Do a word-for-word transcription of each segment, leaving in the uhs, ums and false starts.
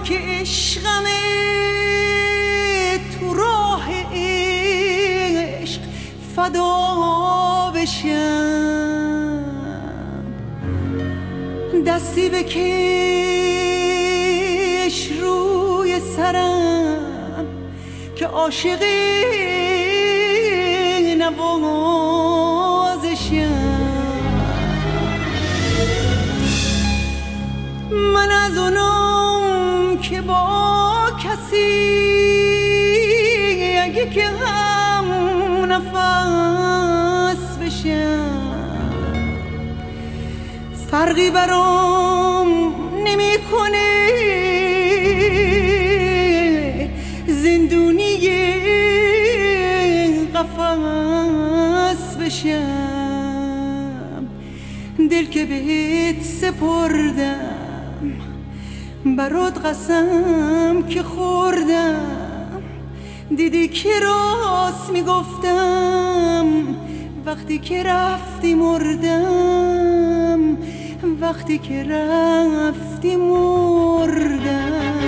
که عشقمه تو راه عشق فدا بشم، دستی بکش روی سرم که عاشق نوازشم. من از اونم که با کسی اگه که هم نفس بشم، فرقی برام نمیکنه زندونی قفس بشم. دل که بهت سپردم برات قسم که خوردم، دیدی که راست میگفتم وقتی که رفتی مردم، وقتی که رفتی مردم.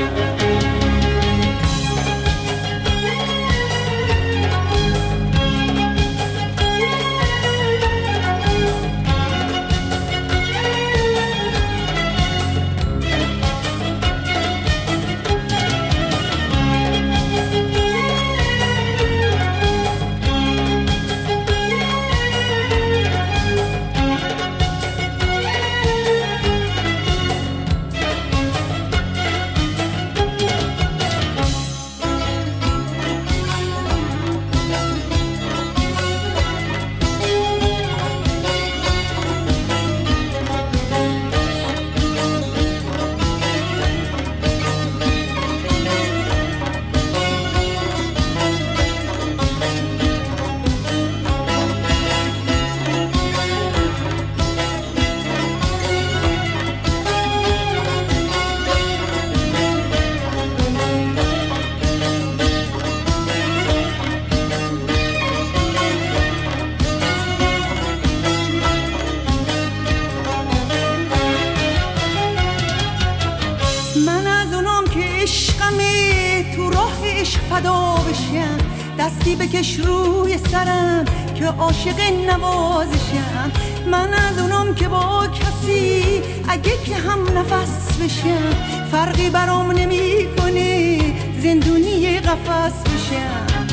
دستی بکش روی سرم که عاشق نوازشم. من از اونم که با کسی اگه که هم نفس بشم، فرقی برام نمیکنه زندونی قفس بشم.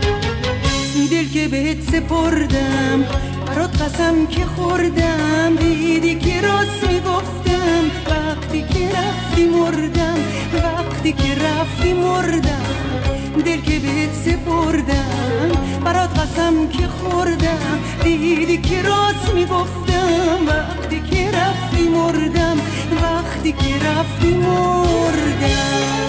دل که بهت سپردم برات قسم که خوردم، دیدی که راست میگفتم وقتی که رفتی مردم، وقتی که رفتی مردم. دل که بهت سپردم برات قسم که خوردم، دیدی که راست میگفتم وقتی که رفتی مردم، وقتی که رفتی مردم.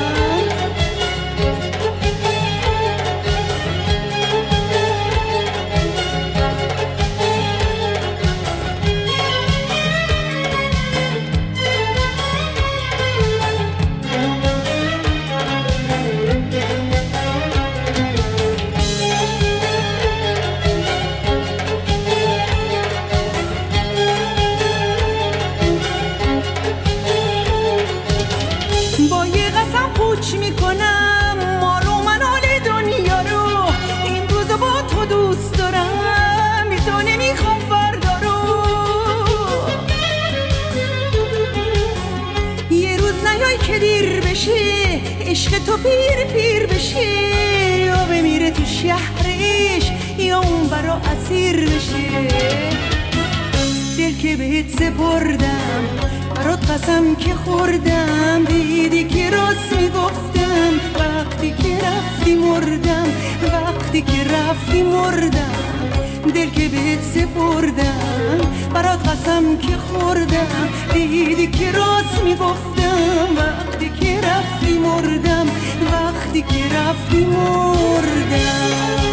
عشق تو پیر پیر بشه، یا بمیره تو شهرش یا اون برا اسیر بشه. دل که بهت سپردم برات قسم که خوردم، دیدی که راست میگفتم وقتی که رفتی مردم، وقتی که رفتی مردم. دل که بهت سپردم برات قسم که خوردم، دیدی که راست میگفتم وقتی که رفتی مردم، وقتی که رفتی مردم.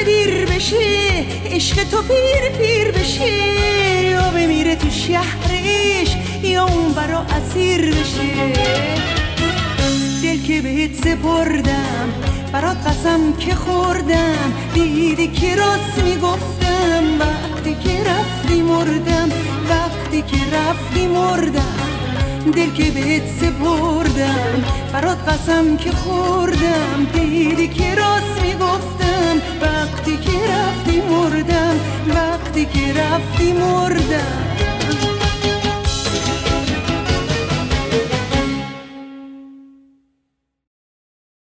که دیر بشه عشق تو پیر پیر بشه، یا بمیره تو شهرش یا اون برا اسیر بشه. دل که بهت سپردم برات قسم که خوردم، دیدی که راست میگفتم وقتی که رفتی مردم، وقتی که رفتی مردم. دل که بهت سپردم برات قسم که خوردم، دیدی که راست میگفتم وقتی که رفتی مردم، وقتی که رفتی مردم.